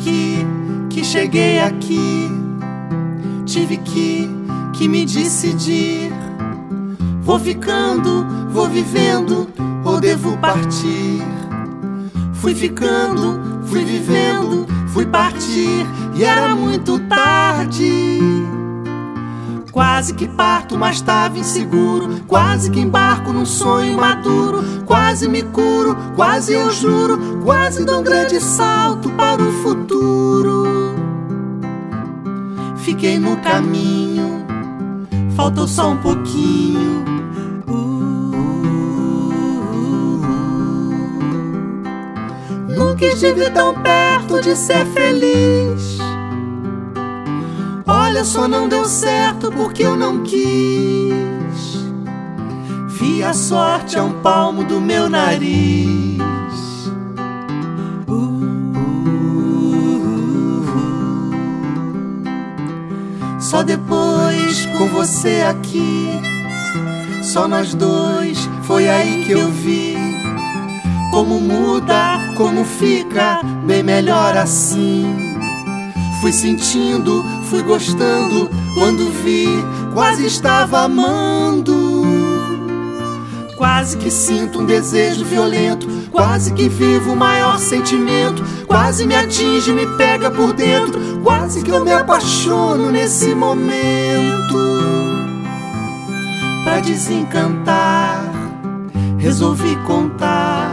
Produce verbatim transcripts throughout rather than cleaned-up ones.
que, que cheguei aqui. Tive que, que me decidir. Vou ficando, vou vivendo, ou devo partir? Fui ficando, fui vivendo, fui partir, e era muito tarde. Quase que parto, mas estava inseguro. Quase que embarco num sonho maduro. Quase me curo, quase eu juro. Quase dou um grande salto para o futuro. Fiquei no caminho, faltou só um pouquinho. uh, uh, uh. Nunca estive tão perto de ser feliz. Olha só, não deu certo porque eu não quis. Vi a sorte a um palmo do meu nariz. uh, uh, uh, uh. Só depois com você aqui, só nós dois, foi aí que eu vi como muda, como fica bem melhor assim. Fui sentindo, fui gostando, quando vi, quase estava amando. Quase que sinto um desejo violento, quase que vivo o maior sentimento. Quase me atinge, me pega por dentro, quase que eu me apaixono nesse momento. Pra desencantar, resolvi contar.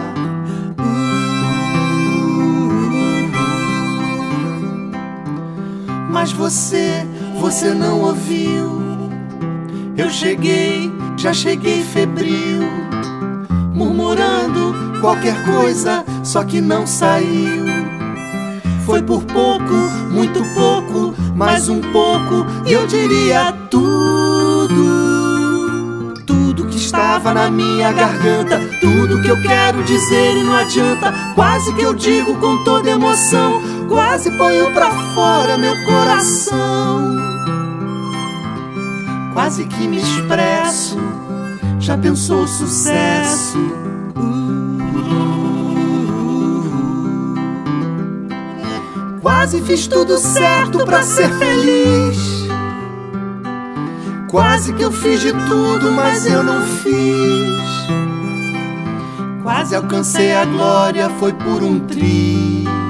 Mas você, você não ouviu. Eu cheguei, já cheguei febril, murmurando qualquer coisa, só que não saiu. Foi por pouco, muito pouco, mais um pouco, e eu diria tudo. Tudo que estava na minha garganta, tudo que eu quero dizer e não adianta. Quase que eu digo com toda emoção, quase ponho pra fora meu coração. Quase que me expresso, já pensou o sucesso. uh, uh, uh. Quase fiz tudo certo pra ser feliz. Quase que eu fiz de tudo, mas eu não fiz. Quase alcancei a glória, foi por um triz.